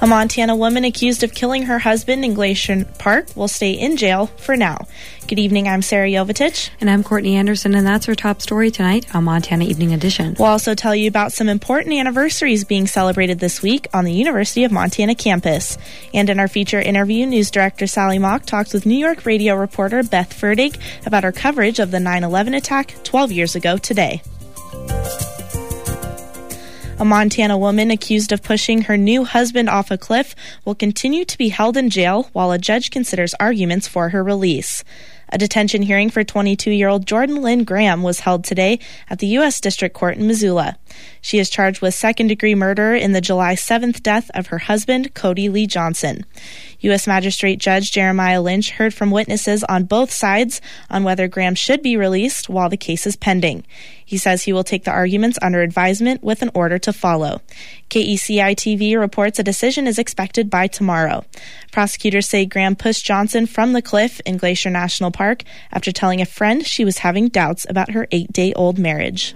A Montana woman accused of killing her husband in Glacier Park will stay in jail for now. Good evening, I'm Sarah Jovitich. And I'm Courtney Anderson, and that's our top story tonight on Montana Evening Edition. We'll also tell you about some important anniversaries being celebrated this week on the University of Montana campus. And in our feature interview, News Director Sally Mock talks with New York radio reporter Beth Ferdig about her coverage of the 9/11 attack 12 years ago today. A Montana woman accused of pushing her new husband off a cliff will continue to be held in jail while a judge considers arguments for her release. A detention hearing for 22-year-old Jordan Lynn Graham was held today at the U.S. District Court in Missoula. She is charged with second-degree murder in the July 7th death of her husband, Cody Lee Johnson. U.S. Magistrate Judge Jeremiah Lynch heard from witnesses on both sides on whether Graham should be released while the case is pending. He says he will take the arguments under advisement with an order to follow. KECI-TV reports a decision is expected by tomorrow. Prosecutors say Graham pushed Johnson from the cliff in Glacier National Park after telling a friend she was having doubts about her 8-day-old marriage.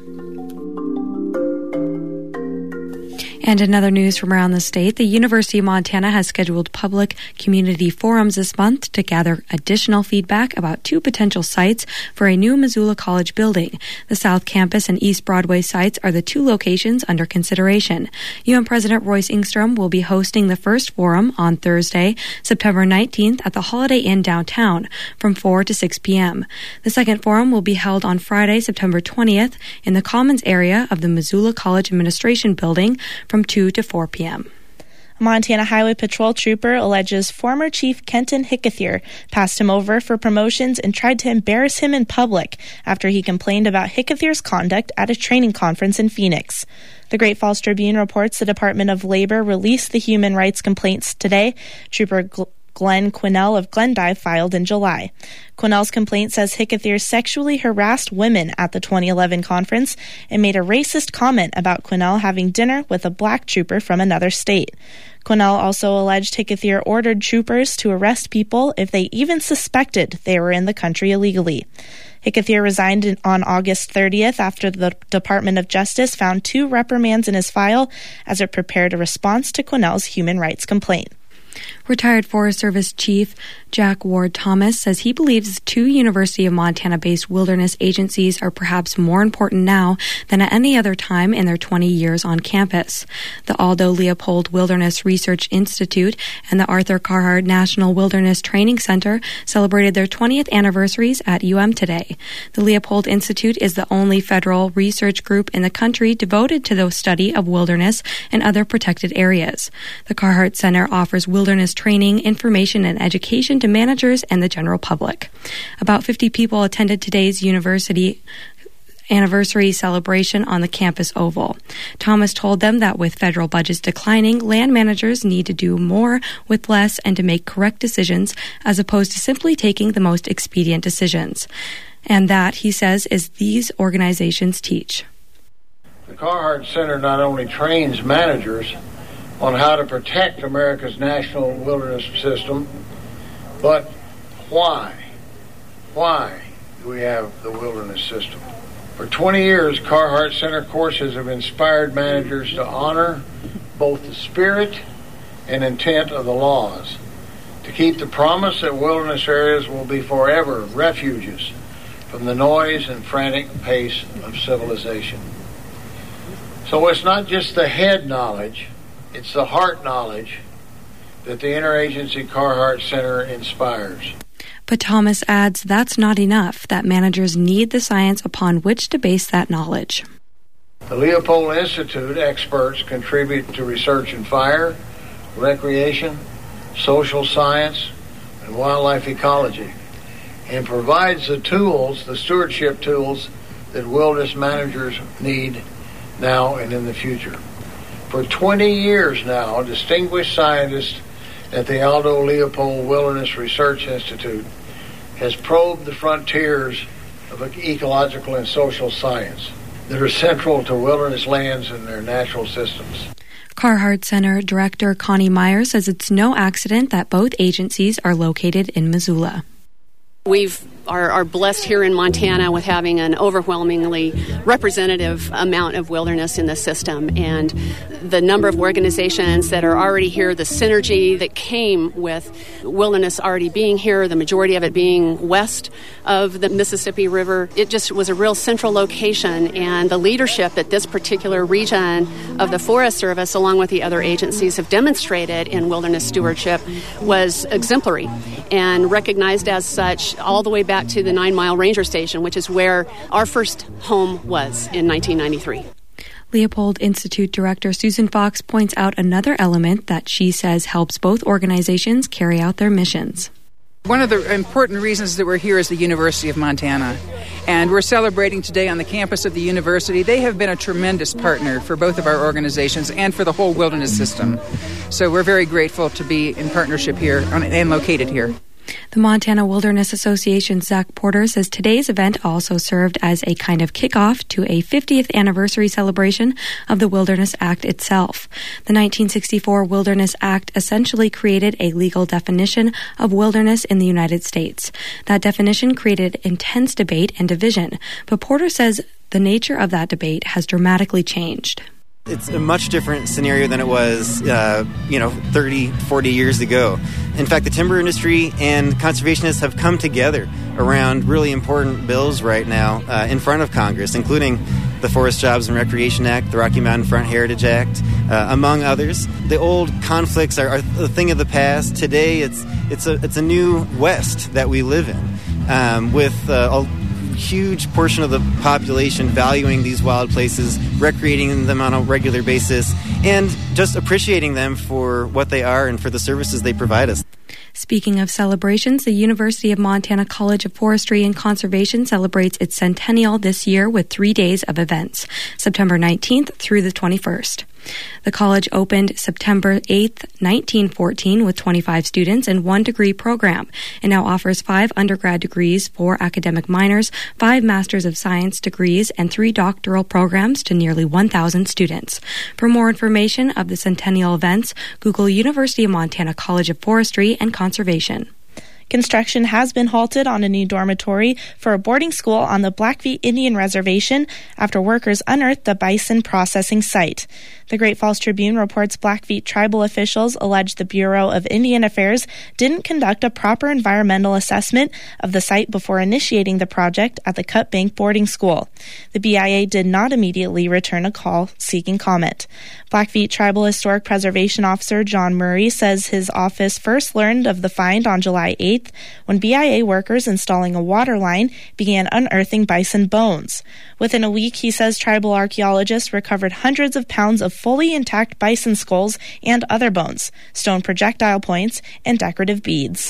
And in other news from around the state, the University of Montana has scheduled public community forums this month to gather additional feedback about two potential sites for a new Missoula College building. The South Campus and East Broadway sites are the two locations under consideration. UM President Royce Engstrom will be hosting the first forum on Thursday, September 19th at the Holiday Inn downtown from 4 to 6 p.m. The second forum will be held on Friday, September 20th in the Commons area of the Missoula College Administration Building from 2 to 4 p.m. A Montana Highway Patrol trooper alleges former Chief Kenton Hickethier passed him over for promotions and tried to embarrass him in public after he complained about Hickethier's conduct at a training conference in Phoenix. The Great Falls Tribune reports the Department of Labor released the human rights complaints today. Trooper Glenn Quinnell of Glendive filed in July. Quinnell's complaint says Hickethier sexually harassed women at the 2011 conference and made a racist comment about Quinnell having dinner with a black trooper from another state. Quinnell also alleged Hickethier ordered troopers to arrest people if they even suspected they were in the country illegally. Hickethier resigned on August 30th after the Department of Justice found 2 reprimands in his file as it prepared a response to Quinnell's human rights complaint. Retired Forest Service Chief Jack Ward Thomas says he believes 2 University of Montana-based wilderness agencies are perhaps more important now than at any other time in their 20 years on campus. The Aldo Leopold Wilderness Research Institute and the Arthur Carhart National Wilderness Training Center celebrated their 20th anniversaries at UM today. The Leopold Institute is the only federal research group in the country devoted to the study of wilderness and other protected areas. The Carhart Center offers wilderness training, information, and education to managers and the general public. About 50 people attended today's university anniversary celebration on the campus oval. Thomas told them that with federal budgets declining, land managers need to do more with less and to make correct decisions as opposed to simply taking the most expedient decisions. And that, he says, is these organizations teach. The Carhart Center not only trains managers on how to protect America's national wilderness system, but why? Why do we have the wilderness system? For 20 years, Carhart Center courses have inspired managers to honor both the spirit and intent of the laws, to keep the promise that wilderness areas will be forever refuges from the noise and frantic pace of civilization. So it's not just the head knowledge, it's the heart knowledge that the Interagency Carhart Center inspires. But Thomas adds that's not enough, that managers need the science upon which to base that knowledge. The Leopold Institute experts contribute to research in fire, recreation, social science, and wildlife ecology, and provides the tools, the stewardship tools, that wilderness managers need now and in the future. For 20 years now, distinguished scientists at the Aldo Leopold Wilderness Research Institute has probed the frontiers of ecological and social science that are central to wilderness lands and their natural systems. Carhart Center Director Connie Meyer says it's no accident that both agencies are located in Missoula. We've are blessed here in Montana with having an overwhelmingly representative amount of wilderness in the system. And the number of organizations that are already here, the synergy that came with wilderness already being here, the majority of it being west of the Mississippi River, it just was a real central location. And the leadership that this particular region of the Forest Service, along with the other agencies, have demonstrated in wilderness stewardship was exemplary and recognized as such all the way back to the 9 Mile Ranger Station, which is where our first home was in 1993. Leopold Institute Director Susan Fox points out another element that she says helps both organizations carry out their missions. One of the important reasons that we're here is the University of Montana, and we're celebrating today on the campus of the university. They have been a tremendous partner for both of our organizations and for the whole wilderness system. So we're very grateful to be in partnership here and located here. The Montana Wilderness Association's Zach Porter says today's event also served as a kind of kickoff to a 50th anniversary celebration of the Wilderness Act itself. The 1964 Wilderness Act essentially created a legal definition of wilderness in the United States. That definition created intense debate and division, but Porter says the nature of that debate has dramatically changed. It's a much different scenario than it was, 30, 40 years ago. In fact, the timber industry and conservationists have come together around really important bills right now in front of Congress, including the Forest Jobs and Recreation Act, the Rocky Mountain Front Heritage Act, among others. The old conflicts are a thing of the past. Today, it's a new West that we live in, with a huge portion of the population valuing these wild places, recreating them on a regular basis, and just appreciating them for what they are and for the services they provide us. Speaking of celebrations, the University of Montana College of Forestry and Conservation celebrates its centennial this year with 3 days of events, September 19th through the 21st. The college opened September 8th, 1914 with 25 students and 1 degree program, and now offers 5 undergrad degrees, 4 academic minors, 5 Masters of Science degrees, and 3 doctoral programs to nearly 1,000 students. For more information of the centennial events, Google University of Montana College of Forestry and Conservation. Construction has been halted on a new dormitory for a boarding school on the Blackfeet Indian Reservation after workers unearthed the bison processing site. The Great Falls Tribune reports Blackfeet tribal officials allege the Bureau of Indian Affairs didn't conduct a proper environmental assessment of the site before initiating the project at the Cut Bank boarding school. The BIA did not immediately return a call seeking comment. Blackfeet Tribal Historic Preservation Officer John Murray says his office first learned of the find on July 8th when BIA workers installing a water line began unearthing bison bones. Within a week, he says tribal archaeologists recovered hundreds of pounds of fully intact bison skulls and other bones, stone projectile points, and decorative beads.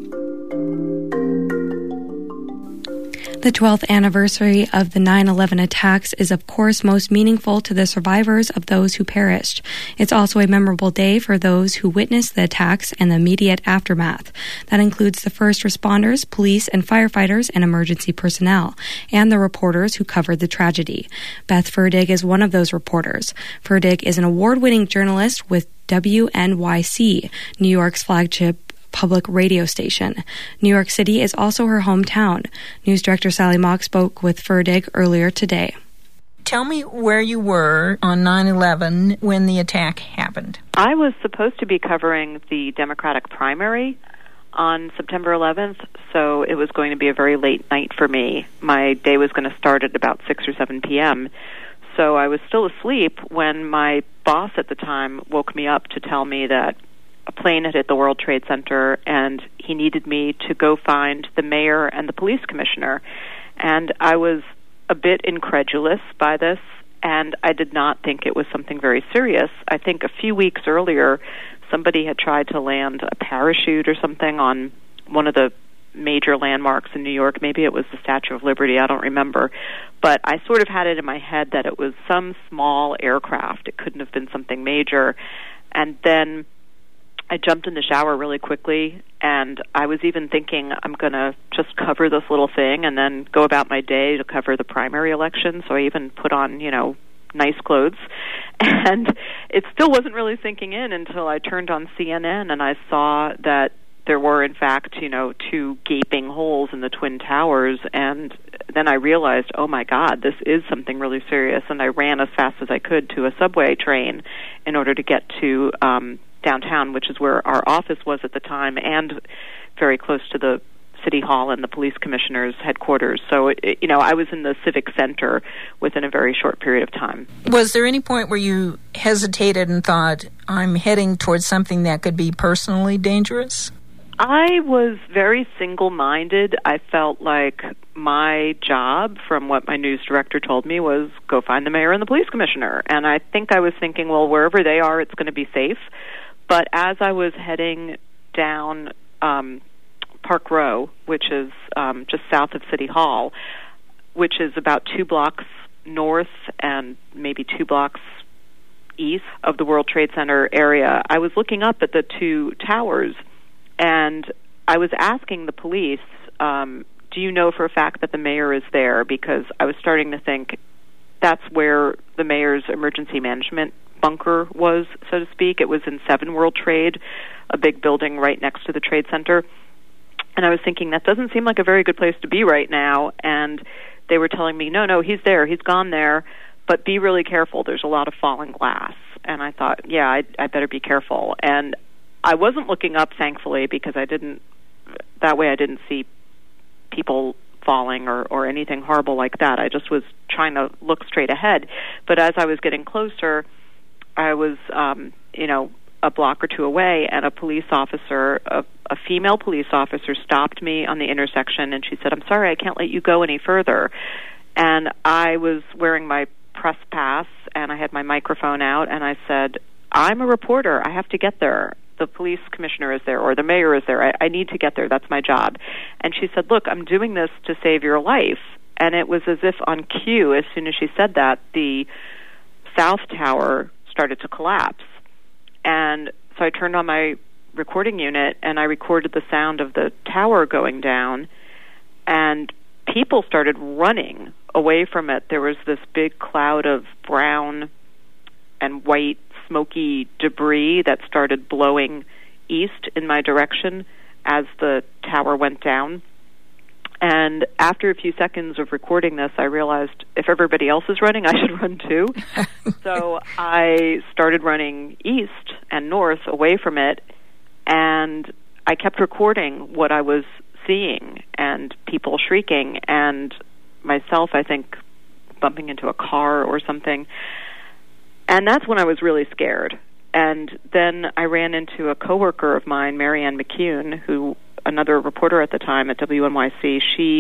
The 12th anniversary of the 9/11 attacks is, of course, most meaningful to the survivors of those who perished. It's also a memorable day for those who witnessed the attacks and the immediate aftermath. That includes the first responders, police and firefighters, and emergency personnel, and the reporters who covered the tragedy. Beth Ferdig is one of those reporters. Ferdig is an award-winning journalist with WNYC, New York's flagship public radio station. New York City is also her hometown. News director Sally Mock spoke with Ferdig earlier today. Tell me where you were on 9/11 when the attack happened. I was supposed to be covering the Democratic primary on September 11th, so it was going to be a very late night for me. My day was going to start at about 6 or 7 p.m., so I was still asleep when my boss at the time woke me up to tell me that a plane had hit the World Trade Center, and he needed me to go find the mayor and the police commissioner. And I was a bit incredulous by this, and I did not think it was something very serious. I think a few weeks earlier, somebody had tried to land a parachute or something on one of the major landmarks in New York. Maybe it was the Statue of Liberty, I don't remember. But I sort of had it in my head that it was some small aircraft. It couldn't have been something major. And then I jumped in the shower really quickly, and I was even thinking I'm going to just cover this little thing and then go about my day to cover the primary election. So I even put on, nice clothes. And it still wasn't really sinking in until I turned on CNN and I saw that there were, in fact, 2 gaping holes in the Twin Towers, and then I realized, oh my God, this is something really serious, and I ran as fast as I could to a subway train in order to get to downtown, which is where our office was at the time, and very close to the City Hall and the police commissioner's headquarters. So, I was in the civic center within a very short period of time. Was there any point where you hesitated and thought, I'm heading towards something that could be personally dangerous? I was very single-minded. I felt like my job, from what my news director told me, was go find the mayor and the police commissioner. And I think I was thinking, well, wherever they are, it's going to be safe. But as I was heading down Park Row, which is just south of City Hall, which is about 2 blocks north and maybe 2 blocks east of the World Trade Center area, I was looking up at the 2 towers, and I was asking the police, do you know for a fact that the mayor is there? Because I was starting to think that's where the mayor's emergency management bunker was, so to speak. It was in 7 World Trade, a big building right next to the Trade Center. And I was thinking, that doesn't seem like a very good place to be right now. And they were telling me, no, he's there. He's gone there. But be really careful. There's a lot of falling glass. And I thought, yeah, I better be careful. And I wasn't looking up, thankfully, because that way I didn't see people falling or anything horrible like that. I just was trying to look straight ahead. But as I was getting closer, I was, a block or 2 away, and a police officer, a female police officer, stopped me on the intersection, and she said, I'm sorry, I can't let you go any further. And I was wearing my press pass, and I had my microphone out, and I said, I'm a reporter. I have to get there. The police commissioner is there, or the mayor is there. I need to get there. That's my job. And she said, look, I'm doing this to save your life. And it was as if on cue, as soon as she said that, the South Tower started to collapse. And so I turned on my recording unit, and I recorded the sound of the tower going down, and people started running away from it. There was this big cloud of brown and white smoky debris that started blowing east in my direction as the tower went down. And after a few seconds of recording this, I realized if everybody else is running, I should run too. So I started running east and north away from it, and I kept recording what I was seeing and people shrieking and myself, I think, bumping into a car or something. And that's when I was really scared. And then I ran into a coworker of mine, Marianne McCune, who another reporter at the time at WNYC. She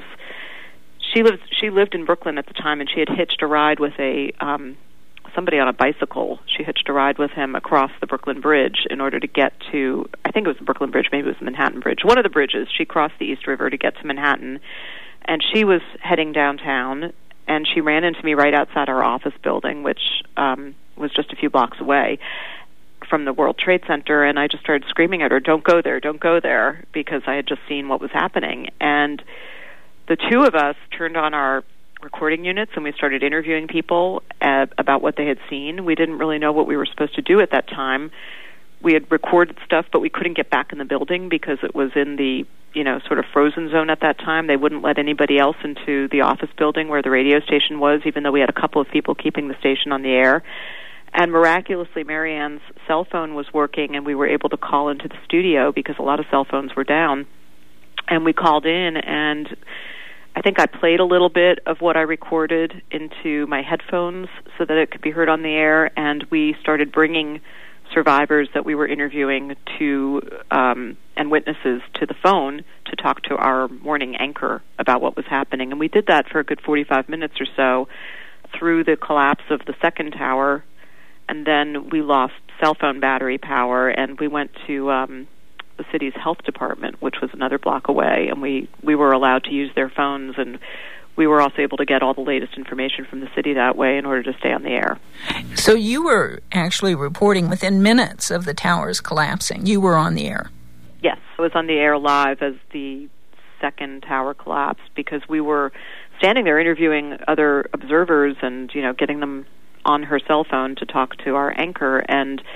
lived in Brooklyn at the time, and she had hitched a ride with somebody on a bicycle. She hitched a ride with him across the Brooklyn Bridge in order to get to, I think it was the Brooklyn Bridge, maybe it was the Manhattan Bridge, one of the bridges. She crossed the East River to get to Manhattan, and she was heading downtown, and she ran into me right outside our office building, which was just a few blocks away from the World Trade Center, and I just started screaming at her, don't go there, because I had just seen what was happening. And the 2 of us turned on our recording units, and we started interviewing people about what they had seen. We didn't really know what we were supposed to do at that time. We had recorded stuff, but we couldn't get back in the building because it was in the, sort of frozen zone at that time. They wouldn't let anybody else into the office building where the radio station was, even though we had a couple of people keeping the station on the air. And miraculously, Marianne's cell phone was working, and we were able to call into the studio because a lot of cell phones were down. And we called in, and I think I played a little bit of what I recorded into my headphones so that it could be heard on the air, and we started bringing survivors that we were interviewing to and witnesses to the phone to talk to our morning anchor about what was happening. And we did that for a good 45 minutes or so through the collapse of the second tower. And then we lost cell phone battery power, and we went to the city's health department, which was another block away, and we were allowed to use their phones, and we were also able to get all the latest information from the city that way in order to stay on the air. So you were actually reporting within minutes of the towers collapsing. You were on the air. Yes, I was on the air live as the second tower collapsed because we were standing there interviewing other observers and, getting them on her cell phone to talk to our anchor, and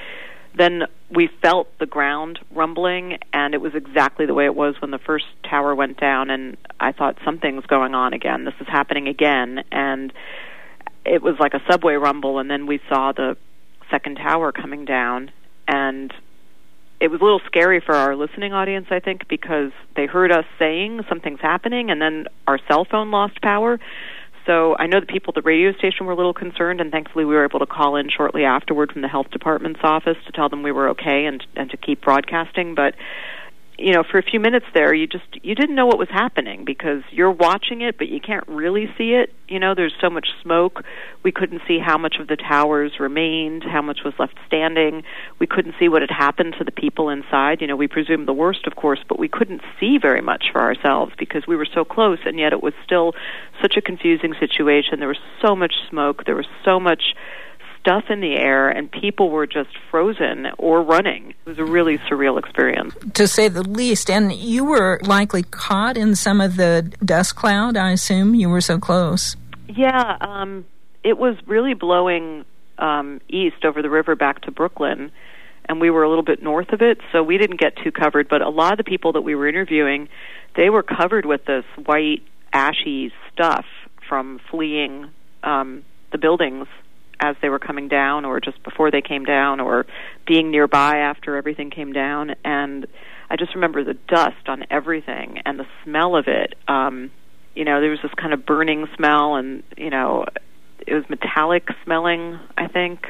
Then we felt the ground rumbling, and it was exactly the way it was when the first tower went down, and I thought, something's going on again. This is happening again. And it was like a subway rumble, and then we saw the second tower coming down, and it was a little scary for our listening audience, I think, because they heard us saying something's happening, and then our cell phone lost power. So I know the people at the radio station were a little concerned, and thankfully we were able to call in shortly afterward from the health department's office to tell them we were okay and to keep broadcasting. But you know, for a few minutes there, you didn't know what was happening because you're watching it, but you can't really see it. You know, there's so much smoke. We couldn't see how much of the towers remained, how much was left standing. We couldn't see what had happened to the people inside. You know, we presumed the worst, of course, but we couldn't see very much for ourselves because we were so close, and yet it was still such a confusing situation. There was so much smoke. There was so much stuff in the air, and people were just frozen or running. It was a really surreal experience, to say the least. And you were likely caught in some of the dust cloud, I assume. You were so close. Yeah, it was really blowing east over the river back to Brooklyn, and we were a little bit north of it, so we didn't get too covered. But a lot of the people that we were interviewing, they were covered with this white, ashy stuff from fleeing the buildings as they were coming down, or just before they came down, or being nearby after everything came down. And I just remember the dust on everything and the smell of it. You know, there was this kind of burning smell, and you know, it was metallic smelling, I think.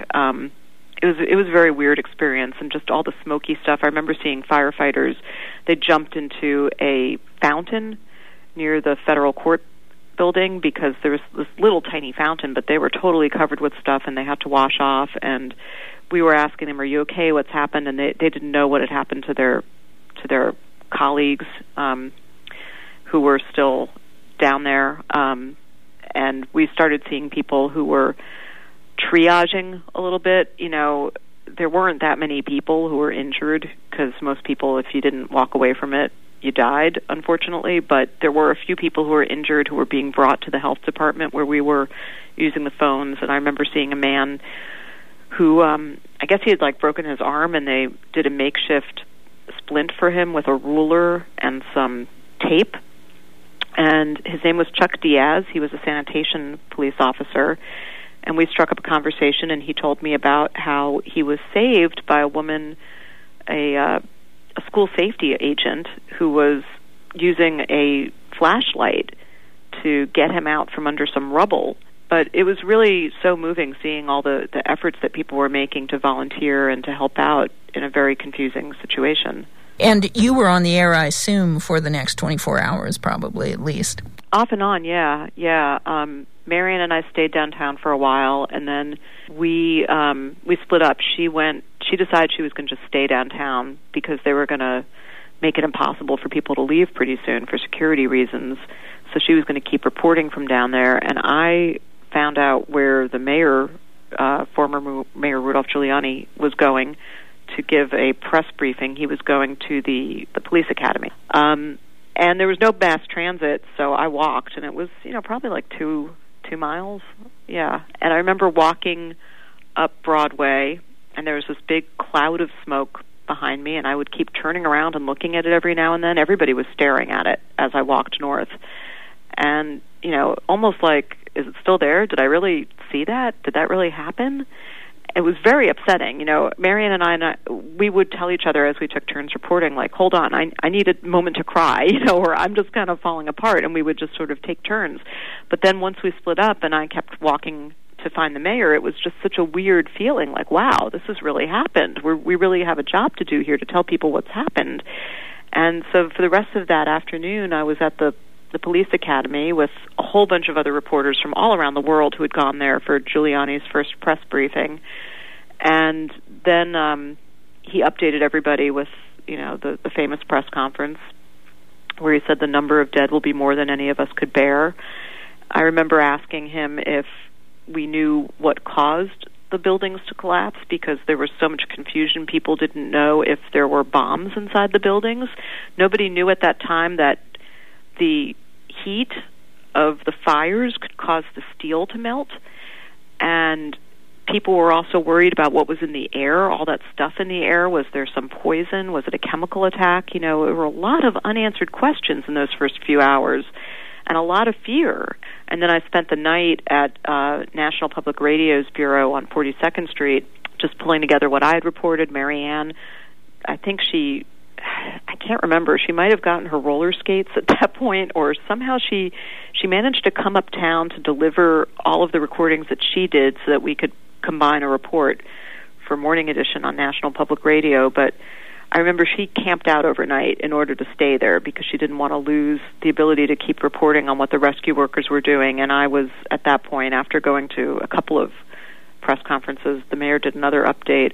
It was a very weird experience, and just all the smoky stuff. I remember seeing firefighters. They jumped into a fountain near the federal court building because there was this little tiny fountain, but they were totally covered with stuff and they had to wash off. And we were asking them, "Are you okay? What's happened?" And they didn't know what had happened to their colleagues who were still down there. And we started seeing people who were triaging a little bit. You know, there weren't that many people who were injured because most people, if you didn't walk away from it, you died, unfortunately. But there were a few people who were injured who were being brought to the health department where we were using the phones. And I remember seeing a man who, I guess he had like broken his arm, and they did a makeshift splint for him with a ruler and some tape. And his name was Chuck Diaz. He was a sanitation police officer. And we struck up a conversation, and he told me about how he was saved by a woman, a school safety agent, who was using a flashlight to get him out from under some rubble. But it was really so moving seeing all the efforts that people were making to volunteer and to help out in a very confusing situation. And you were on the air, I assume, for the next 24 hours, probably, at least. Off and on, yeah. Marian and I stayed downtown for a while, and then we split up. She decided she was going to just stay downtown because they were going to make it impossible for people to leave pretty soon for security reasons. So she was going to keep reporting from down there, and I found out where the mayor, former Mayor Rudolph Giuliani, was going to give a press briefing. He was going to the police academy. And there was no mass transit, so I walked, and it was, you know, probably like two miles. Yeah. And I remember walking up Broadway, and there was this big cloud of smoke behind me, and I would keep turning around and looking at it every now and then. Everybody was staring at it as I walked north. And, you know, almost like, is it still there? Did I really see that? Did that really happen? It was very upsetting. You know, Marian and I, we would tell each other as we took turns reporting, like, hold on, I need a moment to cry, you know, or I'm just kind of falling apart, and we would just sort of take turns. But then once we split up and I kept walking to find the mayor, it was just such a weird feeling, like, wow, this has really happened. We really have a job to do here to tell people what's happened. And so for the rest of that afternoon, I was at the police academy with a whole bunch of other reporters from all around the world who had gone there for Giuliani's first press briefing. And then he updated everybody with, you know, the famous press conference where he said the number of dead will be more than any of us could bear. I remember asking him if we knew what caused the buildings to collapse because there was so much confusion. People didn't know if there were bombs inside the buildings. Nobody knew at that time that the heat of the fires could cause the steel to melt, and people were also worried about what was in the air, all that stuff in the air. Was there some poison? Was it a chemical attack? There were a lot of unanswered questions in those first few hours and a lot of fear. And then I spent the night at National Public Radio's bureau on 42nd Street just pulling together what I had reported. Marianne, I can't remember. She might have gotten her roller skates at that point, or somehow she managed to come uptown to deliver all of the recordings that she did so that we could combine a report for Morning Edition on National Public Radio. But I remember she camped out overnight in order to stay there because she didn't want to lose the ability to keep reporting on what the rescue workers were doing. And I was, at that point, after going to a couple of press conferences, the mayor did another update.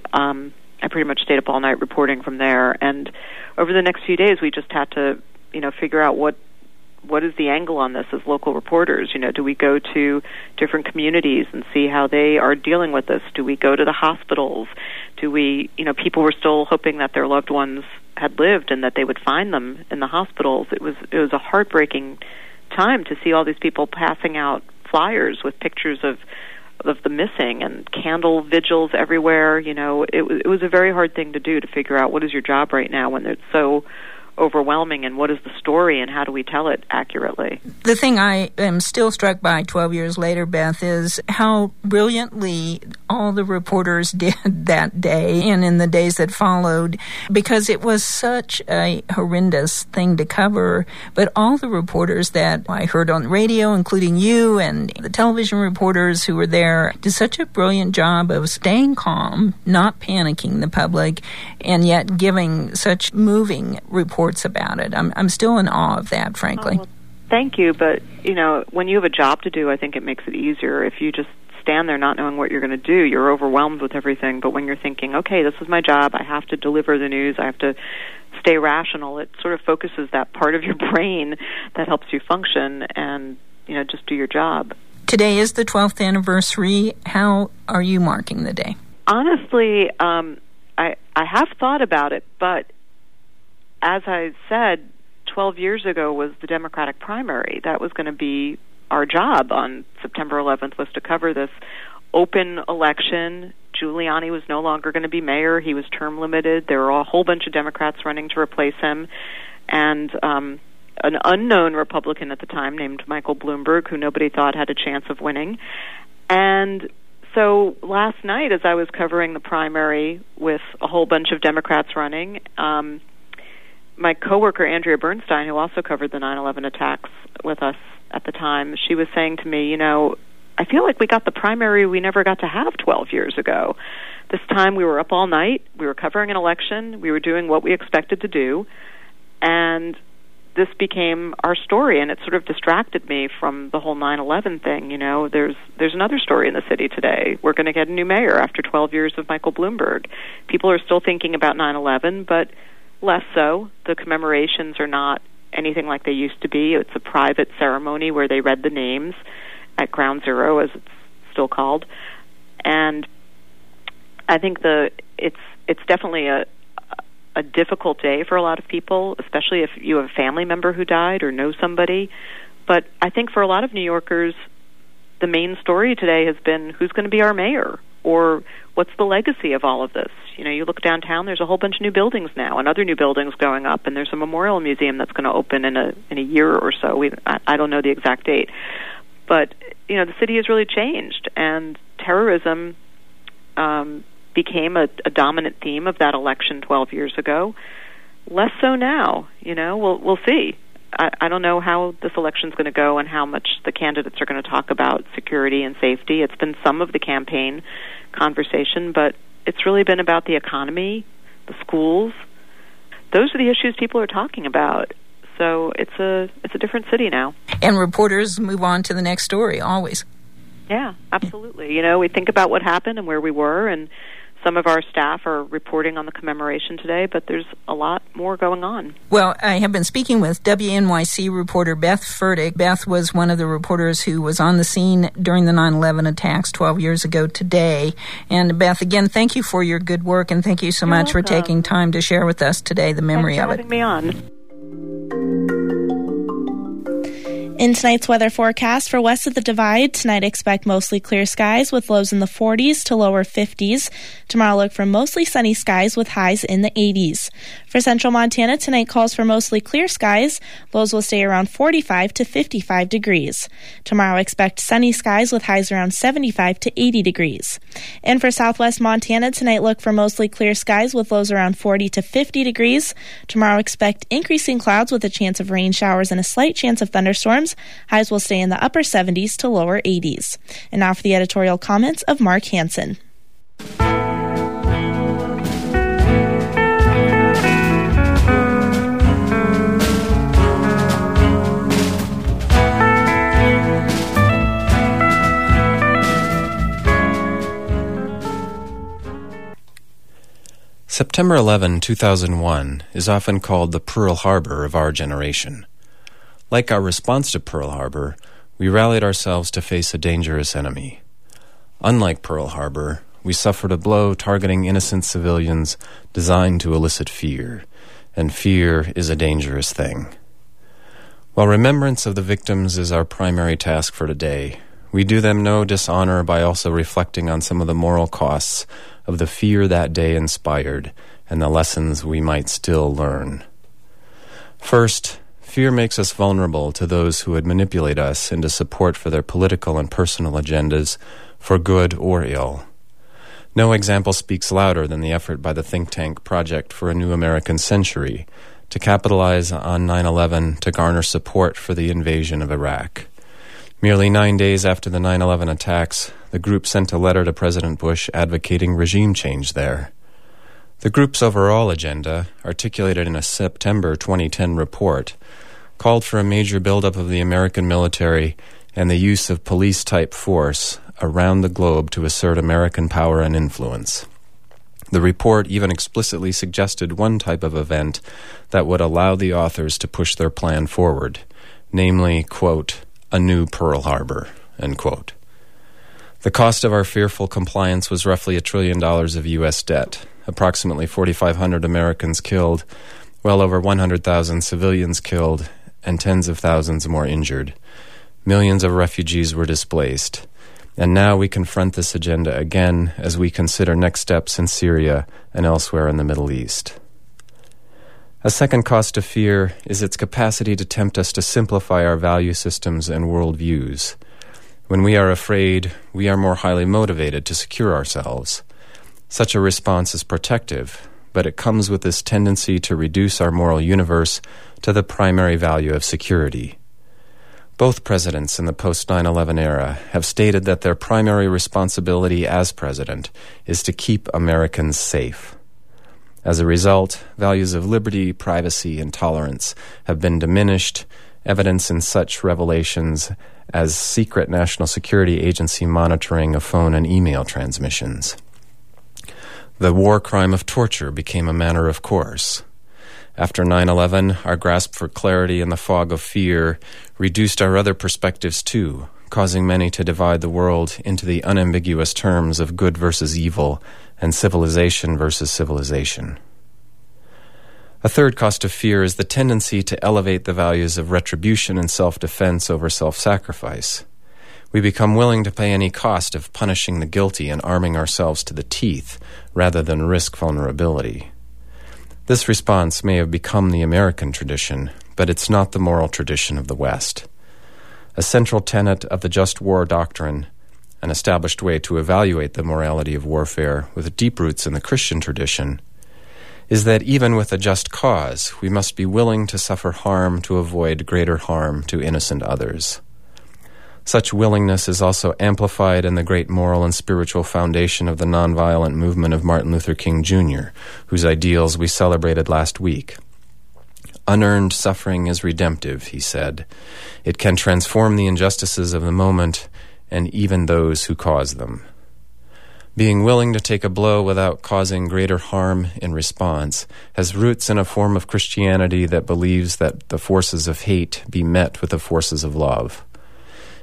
I pretty much stayed up all night reporting from there. And over the next few days, we just had to, figure out what is the angle on this as local reporters. Do we go to different communities and see how they are dealing with this? Do we go to the hospitals? Do we, people were still hoping that their loved ones had lived and that they would find them in the hospitals. It was a heartbreaking time to see all these people passing out flyers with pictures of the missing and candle vigils everywhere. It was a very hard thing to do, to figure out what is your job right now when it's so overwhelming, and what is the story and how do we tell it accurately. The thing I am still struck by 12 years later, Beth, is how brilliantly all the reporters did that day and in the days that followed, because it was such a horrendous thing to cover. But all the reporters that I heard on the radio, including you and the television reporters who were there, did such a brilliant job of staying calm, not panicking the public, and yet giving such moving reports about it. I'm still in awe of that, frankly. Well, thank you, but when you have a job to do, I think it makes it easier. If you just stand there not knowing what you're going to do, you're overwhelmed with everything. But when you're thinking, okay, this is my job, I have to deliver the news, I have to stay rational, it sort of focuses that part of your brain that helps you function and just do your job. Today is the 12th anniversary. How are you marking the day? Honestly, I have thought about it, but as I said, 12 years ago was the Democratic primary. That was going to be our job on September 11th, was to cover this open election. Giuliani was no longer going to be mayor. He was term limited. There were a whole bunch of Democrats running to replace him. And an unknown Republican at the time named Michael Bloomberg, who nobody thought had a chance of winning. And so last night, as I was covering the primary with a whole bunch of Democrats running, my coworker Andrea Bernstein, who also covered the 9/11 attacks with us at the time, she was saying to me, I feel like we got the primary we never got to have 12 years ago. This time we were up all night, we were covering an election, we were doing what we expected to do, and this became our story, and it sort of distracted me from the whole 9/11 thing. There's another story in the city today. We're going to get a new mayor after 12 years of Michael Bloomberg. People are still thinking about 9/11, but less so. The commemorations are not anything like they used to be. It's a private ceremony where they read the names at Ground Zero, as it's still called. And I think it's definitely a difficult day for a lot of people, especially if you have a family member who died or know somebody. But I think for a lot of New Yorkers, the main story today has been who's going to be our mayor, or what's the legacy of all of this. You look downtown, there's a whole bunch of new buildings now and other new buildings going up, and there's a memorial museum that's going to open in a year or so. I don't know the exact date. But, the city has really changed, and terrorism became a dominant theme of that election 12 years ago. Less so now. We'll see. I don't know how this election's going to go and how much the candidates are going to talk about security and safety. It's been some of the campaign conversation, but it's really been about the economy, the schools. Those are the issues people are talking about. So it's a different city now. And reporters move on to the next story, always. Yeah, absolutely. We think about what happened and where we were, and some of our staff are reporting on the commemoration today, but there's a lot more going on. Well, I have been speaking with WNYC reporter Beth Fertig. Beth was one of the reporters who was on the scene during the 9/11 attacks 12 years ago today. And Beth, again, thank you for your good work, and thank you so much for taking time to share with us today the memory of it. Thanks for having me on. In tonight's weather forecast for west of the Divide, tonight expect mostly clear skies with lows in the 40s to lower 50s. Tomorrow look for mostly sunny skies with highs in the 80s. For central Montana, tonight calls for mostly clear skies. Lows will stay around 45 to 55 degrees. Tomorrow expect sunny skies with highs around 75 to 80 degrees. And for southwest Montana, tonight look for mostly clear skies with lows around 40 to 50 degrees. Tomorrow expect increasing clouds with a chance of rain showers and a slight chance of thunderstorms. Highs will stay in the upper 70s to lower 80s. And now for the editorial comments of Mark Hansen. September 11, 2001 is often called the Pearl Harbor of our generation. Like our response to Pearl Harbor, we rallied ourselves to face a dangerous enemy. Unlike Pearl Harbor, we suffered a blow targeting innocent civilians designed to elicit fear, and fear is a dangerous thing. While remembrance of the victims is our primary task for today, we do them no dishonor by also reflecting on some of the moral costs of the fear that day inspired and the lessons we might still learn. First, fear makes us vulnerable to those who would manipulate us into support for their political and personal agendas, for good or ill. No example speaks louder than the effort by the think tank Project for a New American Century to capitalize on 9/11 to garner support for the invasion of Iraq. Merely 9 days after the 9/11 attacks, the group sent a letter to President Bush advocating regime change there. The group's overall agenda, articulated in a September 2010 report, called for a major buildup of the American military and the use of police-type force around the globe to assert American power and influence. The report even explicitly suggested one type of event that would allow the authors to push their plan forward, namely, quote, a new Pearl Harbor, end quote. The cost of our fearful compliance was roughly $1 trillion of U.S. debt, approximately 4,500 Americans killed, well over 100,000 civilians killed, and tens of thousands more injured. Millions of refugees were displaced. And now we confront this agenda again as we consider next steps in Syria and elsewhere in the Middle East. A second cost of fear is its capacity to tempt us to simplify our value systems and worldviews. When we are afraid, we are more highly motivated to secure ourselves. Such a response is protective, but it comes with this tendency to reduce our moral universe to the primary value of security. Both presidents in the post-9/11 era have stated that their primary responsibility as president is to keep Americans safe. As a result, values of liberty, privacy, and tolerance have been diminished, evidence in such revelations as secret National Security Agency monitoring of phone and email transmissions. The war crime of torture became a matter of course. After 9/11, our grasp for clarity in the fog of fear reduced our other perspectives too, causing many to divide the world into the unambiguous terms of good versus evil and civilization versus civilization. A third cost of fear is the tendency to elevate the values of retribution and self-defense over self-sacrifice. We become willing to pay any cost of punishing the guilty and arming ourselves to the teeth rather than risk vulnerability. This response may have become the American tradition, but it's not the moral tradition of the West. A central tenet of the just war doctrine, an established way to evaluate the morality of warfare with deep roots in the Christian tradition, is that even with a just cause, we must be willing to suffer harm to avoid greater harm to innocent others. Such willingness is also amplified in the great moral and spiritual foundation of the nonviolent movement of Martin Luther King Jr., whose ideals we celebrated last week. Unearned suffering is redemptive, he said. It can transform the injustices of the moment and even those who cause them. Being willing to take a blow without causing greater harm in response has roots in a form of Christianity that believes that the forces of hate be met with the forces of love.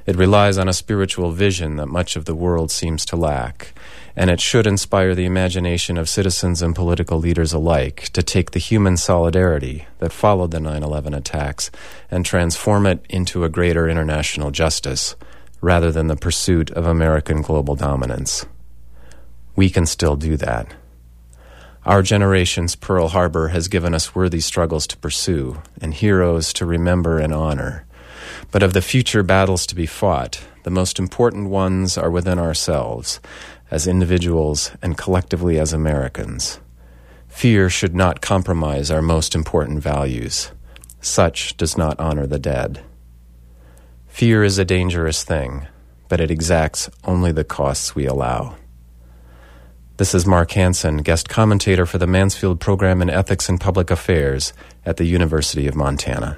It relies on a spiritual vision that much of the world seems to lack, and it should inspire the imagination of citizens and political leaders alike to take the human solidarity that followed the 9/11 attacks and transform it into a greater international justice, rather than the pursuit of American global dominance. We can still do that. Our generation's Pearl Harbor has given us worthy struggles to pursue and heroes to remember and honor. But of the future battles to be fought, the most important ones are within ourselves, as individuals and collectively as Americans. Fear should not compromise our most important values. Such does not honor the dead. Fear is a dangerous thing, but it exacts only the costs we allow. This is Mark Hansen, guest commentator for the Mansfield Program in Ethics and Public Affairs at the University of Montana.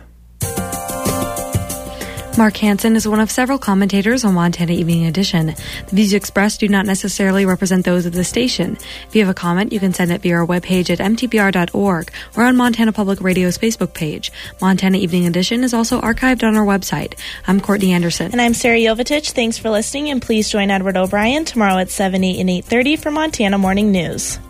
Mark Hansen is one of several commentators on Montana Evening Edition. The views expressed do not necessarily represent those of the station. If you have a comment, you can send it via our webpage at mtbr.org or on Montana Public Radio's Facebook page. Montana Evening Edition is also archived on our website. I'm Courtney Anderson. And I'm Sarah Jovitich. Thanks for listening, and please join Edward O'Brien tomorrow at 7, 8, and 8:30 for Montana Morning News.